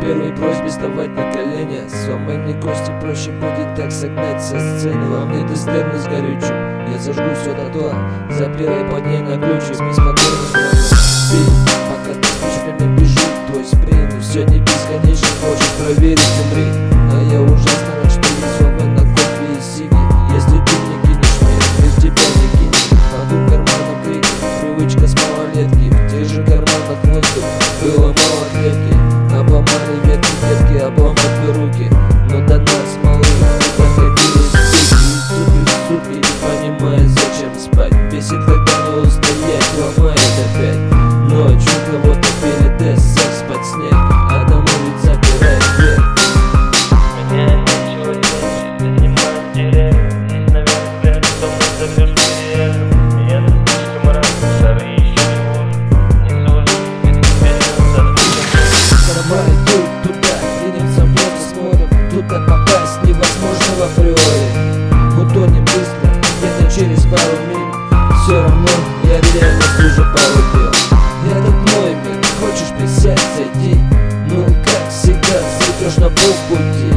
первой просьбе вставать на колени. Сломанные кости проще будет так согнать со сцены. Во мне ты стерна с горючим, я зажгу все дотла. Запирай под ней на ключ и спи спокойно. Спи, пока ты спишь, время бежит твой спринт. Все не бесконечно, хочешь проверить, умри. А я ужасно рад, что рисован на кофе и сиги. Если ты не кинешь меня, без тебя не кинешь. Ходу в карманном крике, привычка с малолетки. В тех же карманах воздух, было мало клетки. Обломали ветки, обломать бы руки. Но до нас малых доходили суки, не понимая, зачем спать. Бесит, когда не устоять, ломает опять. Ночью кого-то передаст секс под снег, а домой ведь запирает дверь. Меня нечего делать, занимаюсь деревьями. Здесь, наверное, взгляд, что мы зовешь нереальным. Я тут слишком разный, старый еще не хуже. Не сужу, ведь теперь назад слишком. Карма идут туда, двинемся просто с морем. Туда попасть невозможно в априори. Утонем быстро, где-то через пару миль. Все равно я реальность уже полюбил. Этот мой мир, хочешь присесть, зайди. Ну как всегда, сойдешь на полпути.